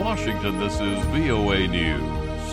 Washington, this is VOA News.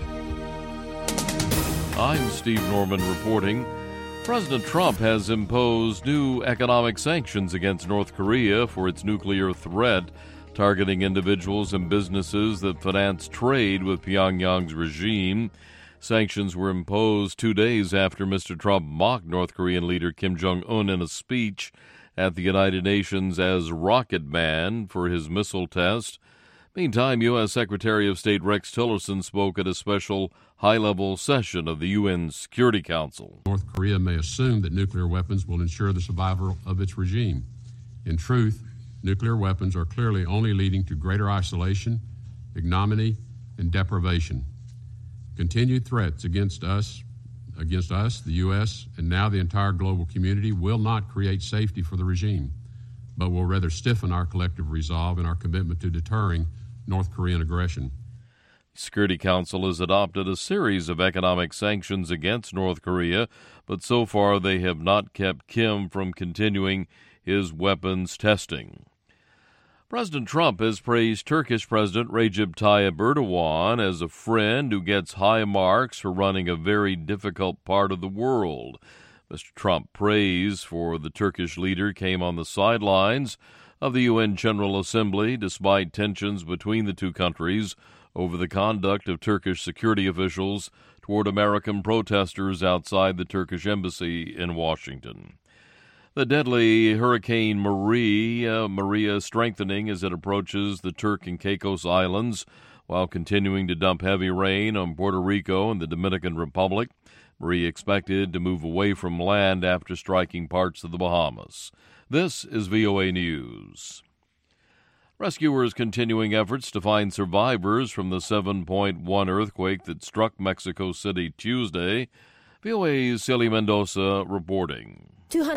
I'm Steve Norman reporting. President Trump has imposed new economic sanctions against North Korea for its nuclear threat, targeting individuals and businesses that finance trade with Pyongyang's regime. Sanctions were imposed 2 days after Mr. Trump mocked North Korean leader Kim Jong-un in a speech at the United Nations as Rocket Man for his missile test. Meantime, U.S. Secretary of State Rex Tillerson spoke at a special high-level session of the UN Security Council. North Korea may assume that nuclear weapons will ensure the survival of its regime. In truth, nuclear weapons are clearly only leading to greater isolation, ignominy, and deprivation. Continued threats against us, the U.S., and now the entire global community will not create safety for the regime, but will rather stiffen our collective resolve and our commitment to deterring North Korean aggression. The Security Council has adopted a series of economic sanctions against North Korea, but so far they have not kept Kim from continuing his weapons testing. President Trump has praised Turkish President Recep Tayyip Erdogan as a friend who gets high marks for running a very difficult part of the world. Mr. Trump's praise for the Turkish leader came on the sidelines of the UN General Assembly, despite tensions between the two countries over the conduct of Turkish security officials toward American protesters outside the Turkish embassy in Washington. The deadly Hurricane Maria strengthening as it approaches the Turk and Caicos Islands, while continuing to dump heavy rain on Puerto Rico and the Dominican Republic. Maria expected to move away from land after striking parts of the Bahamas. This is VOA News. Rescuers continuing efforts to find survivors from the 7.1 earthquake that struck Mexico City Tuesday. VOA's Celia Mendoza reporting.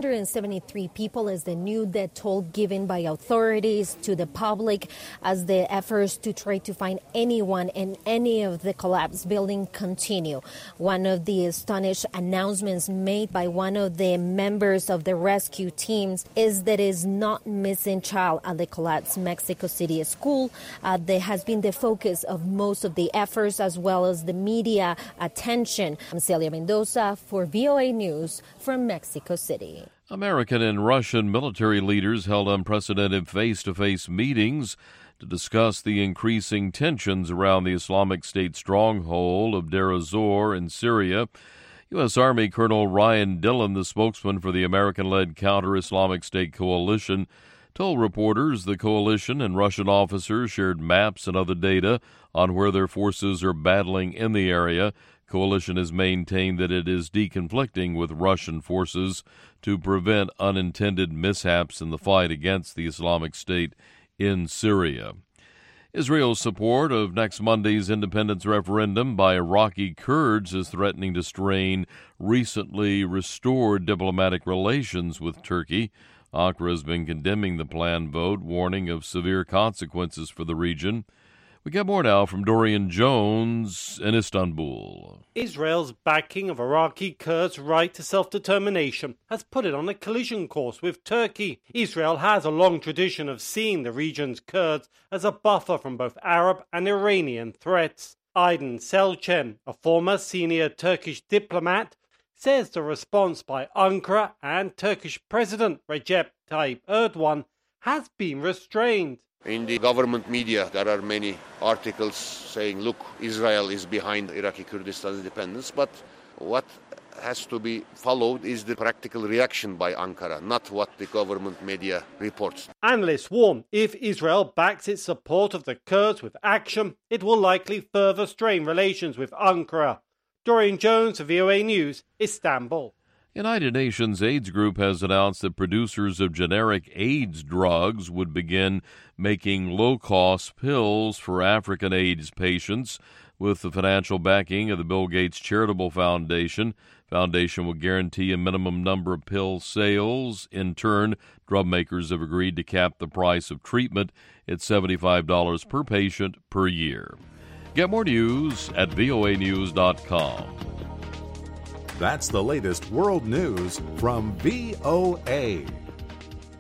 273 people is the new death toll given by authorities to the public as the efforts to try to find anyone in any of the collapsed buildings continue. One of the astonished announcements made by one of the members of the rescue teams is that is not missing child at the collapsed Mexico City school. That has been the focus of most of the efforts as well as the media attention. I'm Celia Mendoza for VOA News from Mexico City. American and Russian military leaders held unprecedented face-to-face meetings to discuss the increasing tensions around the Islamic State stronghold of Deir ez-Zor in Syria. U.S. Army Colonel Ryan Dillon, the spokesman for the American-led counter-Islamic State coalition, told reporters the coalition and Russian officers shared maps and other data on where their forces are battling in the area. Coalition has maintained that it is deconflicting with Russian forces to prevent unintended mishaps in the fight against the Islamic State in Syria. Israel's support of next Monday's independence referendum by Iraqi Kurds is threatening to strain recently restored diplomatic relations with Turkey. Ankara has been condemning the planned vote, warning of severe consequences for the region. We get more now from Dorian Jones in Istanbul. Israel's backing of Iraqi Kurds' right to self-determination has put it on a collision course with Turkey. Israel has a long tradition of seeing the region's Kurds as a buffer from both Arab and Iranian threats. Aydin Selcem, a former senior Turkish diplomat, says the response by Ankara and Turkish President Recep Tayyip Erdogan has been restrained. In the government media, there are many articles saying, look, Israel is behind Iraqi Kurdistan independence, but what has to be followed is the practical reaction by Ankara, not what the government media reports. Analysts warn if Israel backs its support of the Kurds with action, it will likely further strain relations with Ankara. Dorian Jones, VOA News, Istanbul. United Nations AIDS Group has announced that producers of generic AIDS drugs would begin making low-cost pills for African AIDS patients with the financial backing of the Bill Gates Charitable Foundation. Foundation will guarantee a minimum number of pill sales. In turn, drug makers have agreed to cap the price of treatment at $75 per patient per year. Get more news at voanews.com. That's the latest world news from VOA.